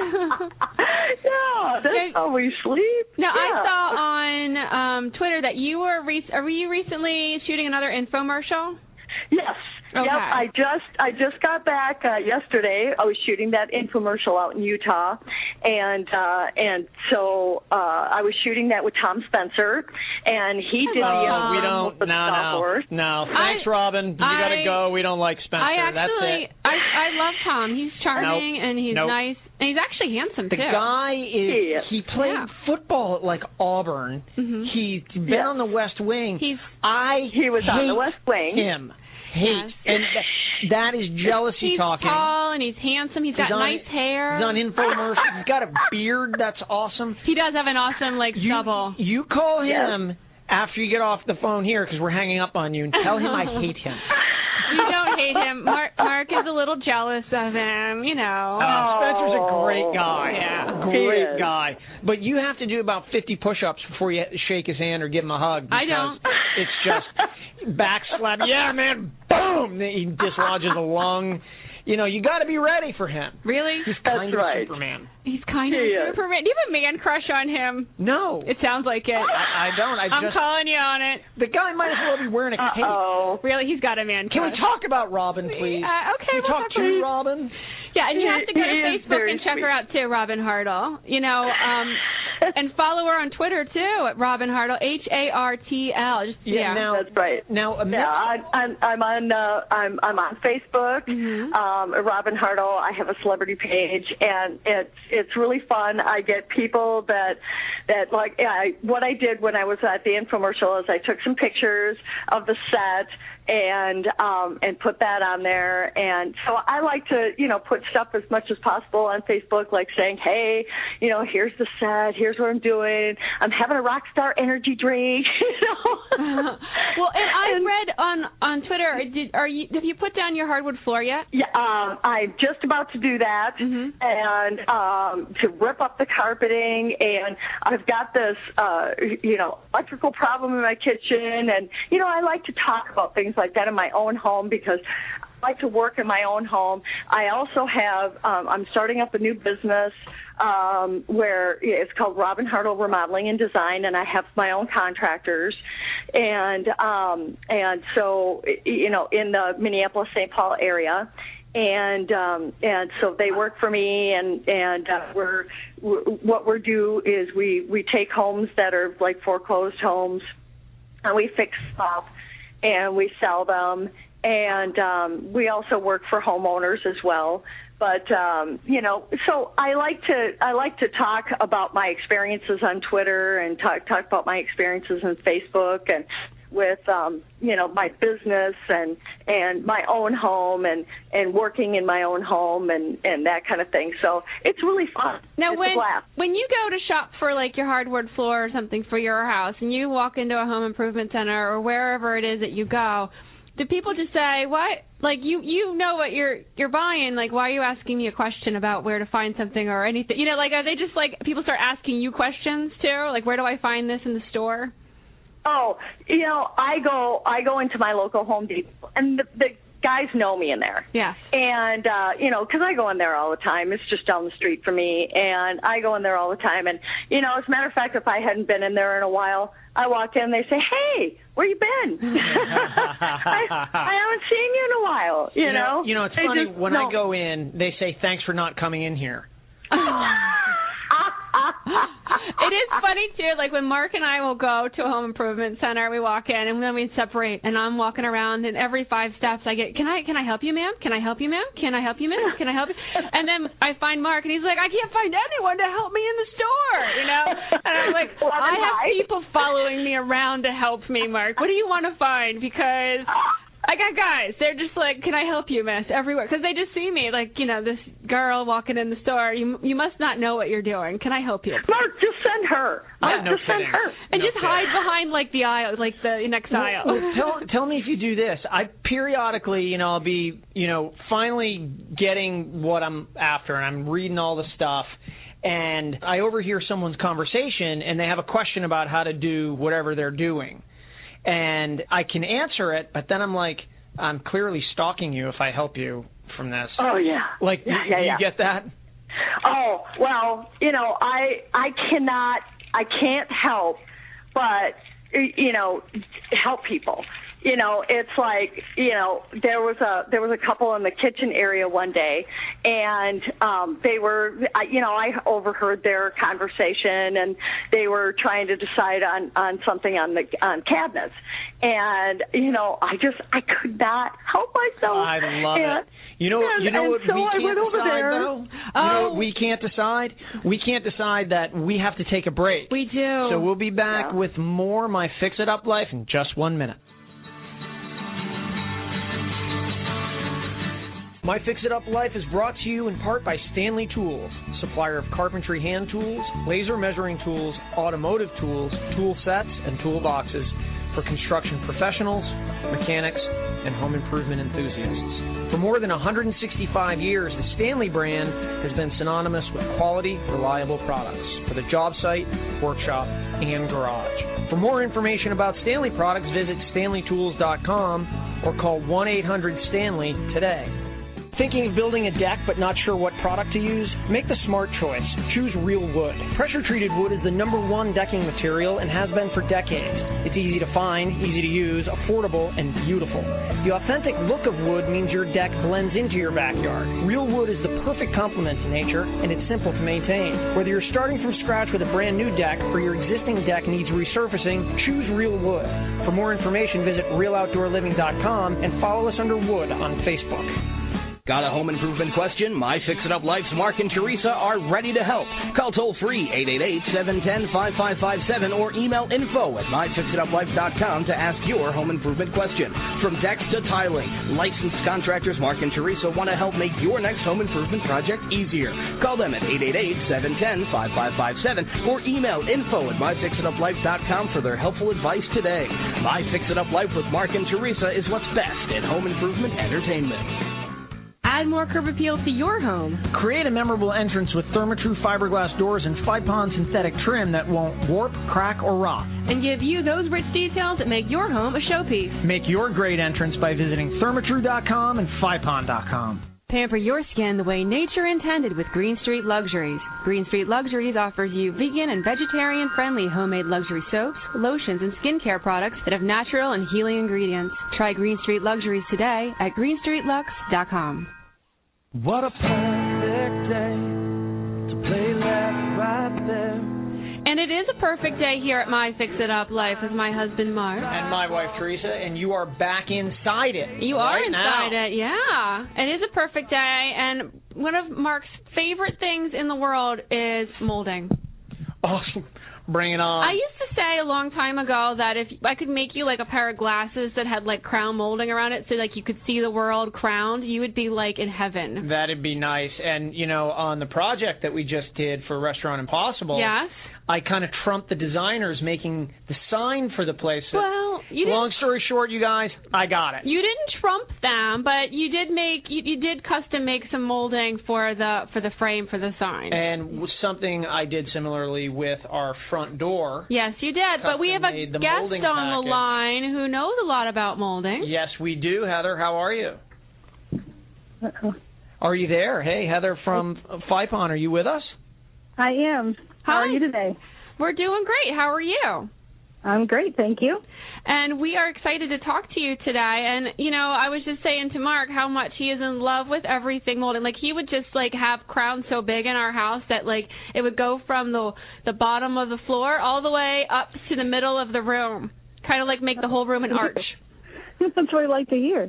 That's how we sleep. Now, I saw on Twitter that you were you recently shooting another infomercial? Yes. Okay. Yep, I just got back yesterday. I was shooting that infomercial out in Utah, and so I was shooting that with Tom Spencer, and he did No. Thanks, Robin. You got to go. We don't like Spencer. That's it. I love Tom. He's charming and he's nice, and he's actually handsome too. The guy he played football at like Auburn. Mm-hmm. He's been on the West Wing. He was on the West Wing. Him. And that is jealousy talking. He's tall and he's handsome. He's got nice hair. He's on infomercials. He's got a beard. That's awesome. He does have an awesome stubble. You call him after you get off the phone here, because we're hanging up on you, and tell him I hate him. You don't hate him. Mark is a little jealous of him, Spencer's a great guy. Yeah. Great guy. But you have to do about 50 push-ups before you shake his hand or give him a hug. I don't. It's just back slap. Yeah, man. Boom. He dislodges a lung. You got to be ready for him. Really? He's kind of Superman. He's kind of Superman. Do you have a man crush on him? No. It sounds like it. I don't. I'm calling you on it. The guy might as well be wearing a cape. Really? He's got a man crush. Can we talk about Robin, please? Okay. Can we talk to Robin? Yeah, and you have to go to Facebook and check her out too, Robin Hartle. And follow her on Twitter too at Robin Hartle, HARTL. Now, that's right. Now, I'm on Facebook, Robin Hartle. I have a celebrity page, and it's really fun. I get people that what I did when I was at the infomercial is I took some pictures of the set and put that on there. And so I like to, put stuff as much as possible on Facebook, like saying, hey, here's the set, here's what I'm doing. I'm having a Rockstar energy drink. Well, and I read on Twitter, have you put down your hardwood floor yet? Yeah, I'm just about to do that, and to rip up the carpeting. And I've got this, electrical problem in my kitchen, and I like to talk about things like that in my own home because I like to work in my own home. I also have, I'm starting up a new business where it's called Robin Hartle Remodeling and Design, and I have my own contractors. And so, in the Minneapolis-St. Paul area. And so they work for me, and what we do is we take homes that are like foreclosed homes, and we fix stuff, and we sell them, and we also work for homeowners as well. But so I like to talk about my experiences on Twitter and talk about my experiences on Facebook and with my business and my own home and working in my own home and that kind of thing. So it's really fun. Now, it's a blast. When you go to shop for like your hardwood floor or something for your house, and you walk into a home improvement center or wherever it is that you go, do people just say, what? Like, you know what you're buying, like, why are you asking me a question about where to find something or anything? Like, are they just like, people start asking you questions too? Like, where do I find this in the store? Oh, I go into my local Home Depot, and the guys know me in there. Yes. And, because I go in there all the time. It's just down the street from me, and I go in there all the time. And, as a matter of fact, if I hadn't been in there in a while, I walk in, they say, hey, where you been? I haven't seen you in a while, you know? It's funny, when I go in, they say, thanks for not coming in here. It is funny, too, like when Mark and I will go to a home improvement center, we walk in, and then we separate, and I'm walking around, and every 5 steps I get, can I help you, ma'am? Can I help you, ma'am? Can I help you, ma'am? Can I help you? And then I find Mark, and he's like, I can't find anyone to help me in the store, And I'm like, I have people following me around to help me, Mark. What do you want to find? Because I got guys. They're just like, can I help you, miss? Everywhere. Because they just see me, like, this girl walking in the store. You must not know what you're doing. Can I help you? Mark, just send her. Send her. And just hide behind, like, the aisle, like the next aisle. Well, tell me if you do this. I periodically, I'll be, finally getting what I'm after, and I'm reading all the stuff. And I overhear someone's conversation, and they have a question about how to do whatever they're doing. And I can answer it, but then I'm like, I'm clearly stalking you if I help you from this. Oh, yeah. Like, do you get that? Oh, well, I can't help but, help people. It's like, there was a couple in the kitchen area one day, and they were, I overheard their conversation, and they were trying to decide on something on cabinets, and I could not help myself. I love it. You know what we can't decide, though? You know what we can't decide? We can't decide that we have to take a break. We do. So we'll be back with more My Fix It Up Life in just 1 minute. My Fix It Up Life is brought to you in part by Stanley Tools, supplier of carpentry hand tools, laser measuring tools, automotive tools, tool sets, and toolboxes for construction professionals, mechanics, and home improvement enthusiasts. For more than 165 years, the Stanley brand has been synonymous with quality, reliable products for the job site, workshop, and garage. For more information about Stanley products, visit StanleyTools.com or call 1-800-STANLEY today. Thinking of building a deck but not sure what product to use? Make the smart choice. Choose Real Wood. Pressure-treated wood is the #1 decking material and has been for decades. It's easy to find, easy to use, affordable, and beautiful. The authentic look of wood means your deck blends into your backyard. Real Wood is the perfect complement to nature, and it's simple to maintain. Whether you're starting from scratch with a brand new deck or your existing deck needs resurfacing, choose Real Wood. For more information, visit RealOutdoorLiving.com and follow us under Wood on Facebook. Got a home improvement question? My Fix It Up Life's Mark and Teresa are ready to help. Call toll-free 888-710-5557 or email info@myfixituplife.com to ask your home improvement question. From decks to tiling, licensed contractors Mark and Teresa want to help make your next home improvement project easier. Call them at 888-710-5557 or email info@myfixituplife.com for their helpful advice today. My Fix It Up Life with Mark and Teresa is what's best in home improvement entertainment. Add more curb appeal to your home. Create a memorable entrance with Therma-Tru fiberglass doors and Fypon synthetic trim that won't warp, crack, or rot. And give you those rich details that make your home a showpiece. Make your great entrance by visiting Thermatru.com and Fypon.com. Pamper your skin the way nature intended with Green Street Luxuries. Green Street Luxuries offers you vegan and vegetarian-friendly homemade luxury soaps, lotions, and skincare products that have natural and healing ingredients. Try Green Street Luxuries today at greenstreetlux.com. What a perfect day to play left right there. And it is a perfect day here at My Fix It Up Life with my husband, Mark. And my wife, Teresa, and you are back inside it. You right are inside now. it, yeah. It is a perfect day, and one of Mark's favorite things in the world is molding. Oh, bring it on. I used to say a long time ago that if I could make you like a pair of glasses that had like crown molding around it so like you could see the world crowned, you would be like in heaven. That'd be nice. And, you know, on the project that we just did for Restaurant Impossible, yes, I kind of trumped the designers making the sign for the place. Well, you long story short, you guys, I got it. You didn't trump them, but you did make you did custom make some molding for the frame for the sign. And something I did similarly with our front door. Yes, you did. But we have a guest on the line who knows a lot about molding. Yes, we do. Heather, how are you? Are you there? Hey, Heather from FIPON, are you with us? I am. How are you today? We're doing great. How are you? I'm great, thank you. And we are excited to talk to you today. And, you know, I was just saying to Mark how much he is in love with everything molding. Like, he would just, like, have crowns so big in our house that, like, it would go from the bottom of the floor all the way up to the middle of the room. Kind of, like, make the whole room an arch. That's what I like to hear.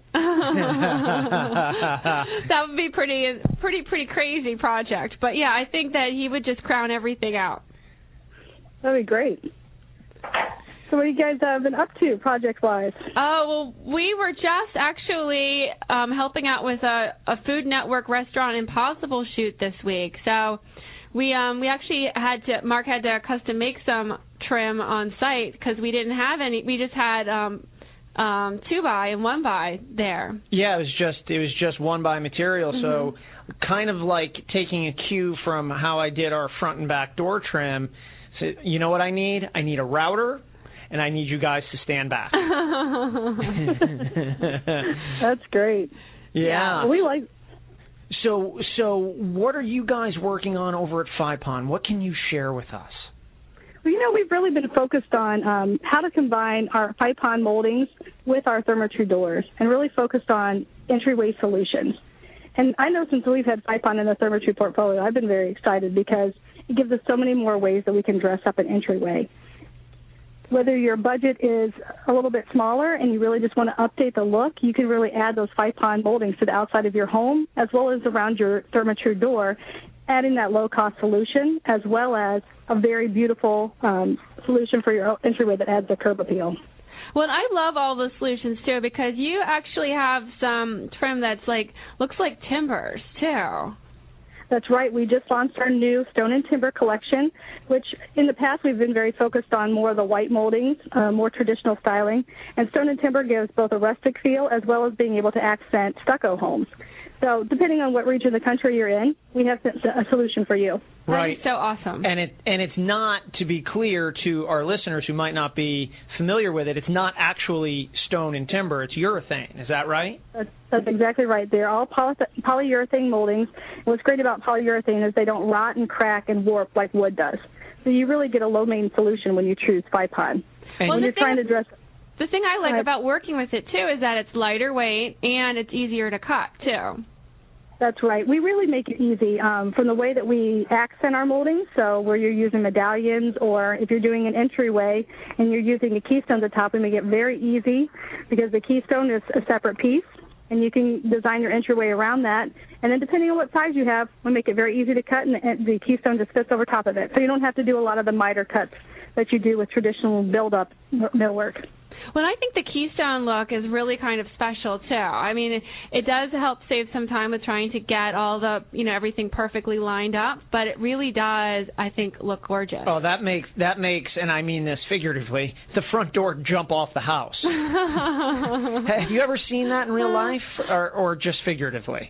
That would be pretty crazy project. But, yeah, I think that he would just crown everything out. That would be great. So what have you guys been up to project-wise? Oh, well, we were just actually helping out with a Food Network Restaurant Impossible shoot this week. So we actually Mark had to custom make some trim on site because we didn't have any. We just had 2x and 1x there. Yeah, it was just 1x material. Mm-hmm. So kind of like taking a cue from how I did our front and back door trim. So you know what I need? I need a router, and I need you guys to stand back. That's great. Yeah. We like. So what are you guys working on over at FIPON? What can you share with us? Well, you know, we've really been focused on how to combine our FIPON moldings with our Therma-Tru doors and really focused on entryway solutions. And I know since we've had FIPON in the Therma-Tru portfolio, I've been very excited because it gives us so many more ways that we can dress up an entryway. Whether your budget is a little bit smaller and you really just want to update the look, you can really add those FIPON moldings to the outside of your home as well as around your Therma-Tru door, adding that low-cost solution as well as a very beautiful solution for your entryway that adds a curb appeal. Well, I love all the solutions, too, because you actually have some trim that's looks like timbers, too. That's right. We just launched our new Stone and Timber collection, which in the past we've been very focused on more of the white moldings, more traditional styling. And Stone and Timber gives both a rustic feel as well as being able to accent stucco homes. So depending on what region of the country you're in, we have a solution for you. Right. That is so awesome. And it's not, to be clear to our listeners who might not be familiar with it, it's not actually stone and timber. It's urethane. Is that right? That's exactly right. They're all polyurethane moldings. And what's great about polyurethane is they don't rot and crack and warp like wood does. So you really get a low-maintenance solution when you choose FIPON. And when you're trying to dress... The thing I like about working with it, too, is that it's lighter weight and it's easier to cut, too. That's right. We really make it easy from the way that we accent our moldings. So where you're using medallions or if you're doing an entryway and you're using a keystone at the top, we make it very easy because the keystone is a separate piece and you can design your entryway around that. And then depending on what size you have, we make it very easy to cut and the keystone just fits over top of it. So you don't have to do a lot of the miter cuts that you do with traditional build-up millwork. Well, I think the Keystone look is really kind of special, too. I mean, it does help save some time with trying to get all the, everything perfectly lined up, but it really does, I think, look gorgeous. Oh, that makes, and I mean this figuratively, the front door jump off the house. Have you ever seen that in real life or just figuratively?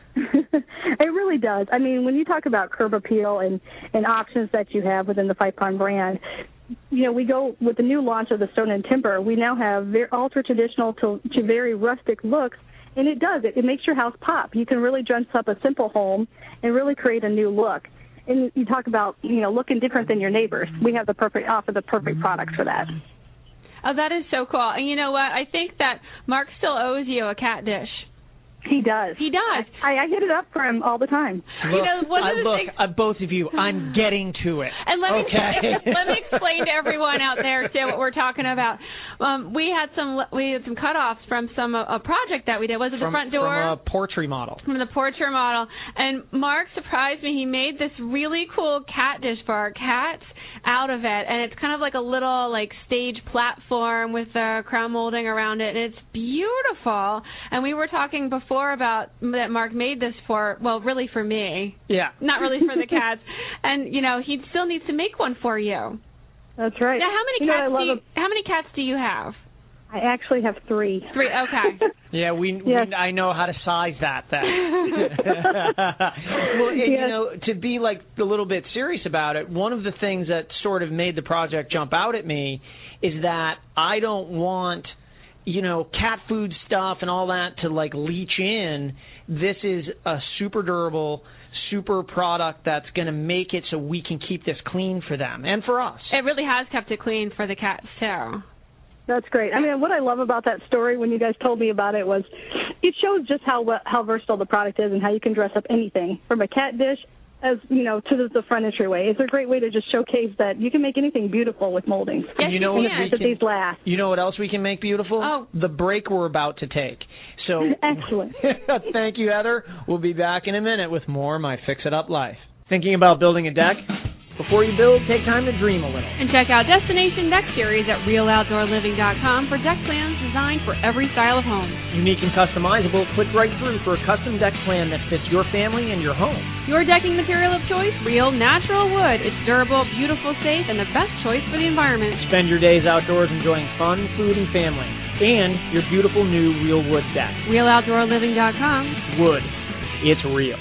It really does. I mean, when you talk about curb appeal and options that you have within the FIPON brand, we go with the new launch of the Stone and Timber. We now have very ultra-traditional to very rustic looks, and it does. It makes your house pop. You can really dress up a simple home and really create a new look. And you talk about, looking different than your neighbors. We have the perfect product for that. Oh, that is so cool. And you know what? I think that Mark still owes you a cat dish. He does. He does. I hit it up for him all the time. Look, one of the things, both of you, I'm getting to it. And let me explain to everyone out there too what we're talking about. We had some cutoffs from a project that we did. Was it the front door? From a porch remodel. From the porch remodel. And Mark surprised me. He made this really cool cat dish for our cats out of it, and it's kind of like a little stage platform with the crown molding around it, and it's beautiful. And we were talking before about that Mark made this really for me. Yeah. Not really for the cats. And he still needs to make one for you. That's right. Now, how many cats do you have? I actually have 3. 3, okay. Yeah, I know how to size that then. Well, and, to be a little bit serious about it, one of the things that sort of made the project jump out at me is that I don't want, cat food stuff and all that to leach in. This is a super durable, super product that's going to make it so we can keep this clean for them and for us. It really has kept it clean for the cats too. That's great. I mean, what I love about that story when you guys told me about it was it shows just how versatile the product is and how you can dress up anything from a cat dish to the front entryway. It's a great way to just showcase that you can make anything beautiful with moldings. Yes, you can. That these last. You know what else we can make beautiful? Oh. The break we're about to take. So excellent. Thank you, Heather. We'll be back in a minute with more My Fix It Up Life. Thinking about building a deck? Before you build, take time to dream a little. And check out Destination Deck Series at RealOutdoorLiving.com for deck plans designed for every style of home. Unique and customizable, click right through for a custom deck plan that fits your family and your home. Your decking material of choice, real, natural wood. It's durable, beautiful, safe, and the best choice for the environment. Spend your days outdoors enjoying fun, food, and family. And your beautiful new real wood deck. RealOutdoorLiving.com. Wood. It's real.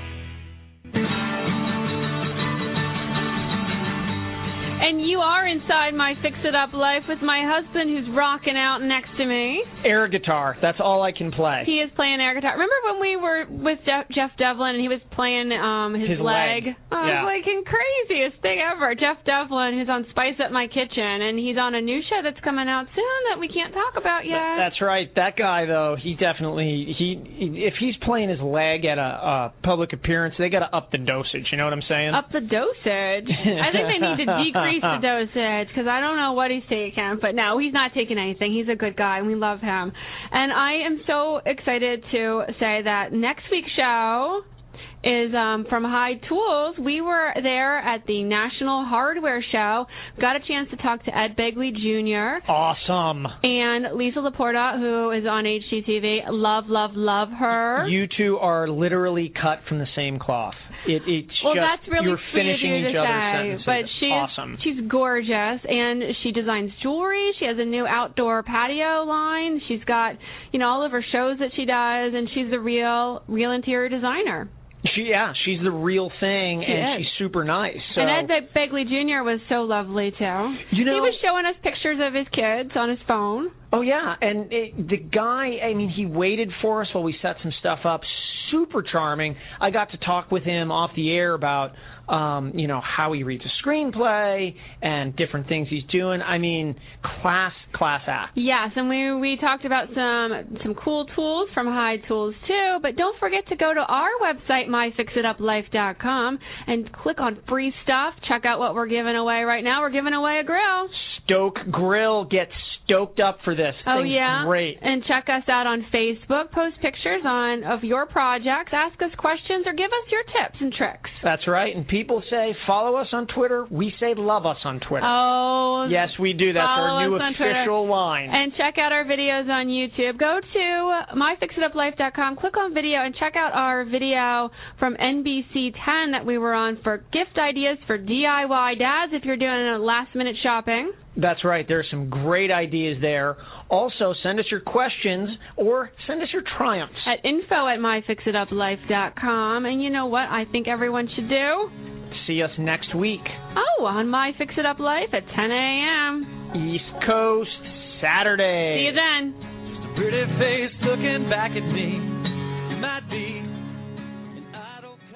And you are inside My Fix It Up Life with my husband who's rocking out next to me. Air guitar. That's all I can play. He is playing air guitar. Remember when we were with Jeff Devlin and he was playing his leg? Oh, yeah. It's craziest thing ever. Jeff Devlin, who's on Spice Up My Kitchen, and he's on a new show that's coming out soon that we can't talk about yet. That's right. That guy, though, he definitely, if he's playing his leg at a public appearance, they got to up the dosage. You know what I'm saying? Up the dosage? I think they need to decrease the dosage because I don't know what he's taking, but no, he's not taking anything. He's a good guy and we love him. And I am so excited to say that next week's show is from Hyde Tools. We were there at the National Hardware Show. Got a chance to talk to Ed Begley Jr. Awesome. And Lisa Laporta, who is on HGTV. Love, love, love her. You two are literally cut from the same cloth. That's really you're finishing sweet of you each to other's say, sentences. but awesome. She's gorgeous, and she designs jewelry. She has a new outdoor patio line. She's got, all of her shows that she does, and she's the real interior designer. She's the real thing, and she's super nice. So. And Ed Begley Jr. was so lovely, too. He was showing us pictures of his kids on his phone. Oh, yeah, and the guy, he waited for us while we set some stuff up. Super charming. I got to talk with him off the air about, how he reads a screenplay and different things he's doing. Class act. Yes, and we talked about some cool tools from Hyde Tools too. But don't forget to go to our website, myfixituplife.com, and click on free stuff. Check out what we're giving away right now. We're giving away a grill. Stoke Grill. Get stoked up for this. Oh, Thing's yeah? Great. And check us out on Facebook. Post pictures of your projects. Ask us questions or give us your tips and tricks. That's right. And people say follow us on Twitter. We say love us on Twitter. Oh. Yes, we do. That's our new official line. And check out our videos on YouTube. Go to myfixituplife.com. Click on video and check out our video from NBC 10 that we were on for gift ideas for DIY dads if you're doing a last-minute shopping. That's right. There are some great ideas there. Also, send us your questions or send us your triumphs. At info@myfixituplife.com. And you know what I think everyone should do? See us next week. Oh, on My Fix It Up Life at 10 a.m. East Coast, Saturday. See you then. Pretty face looking back at me. You might be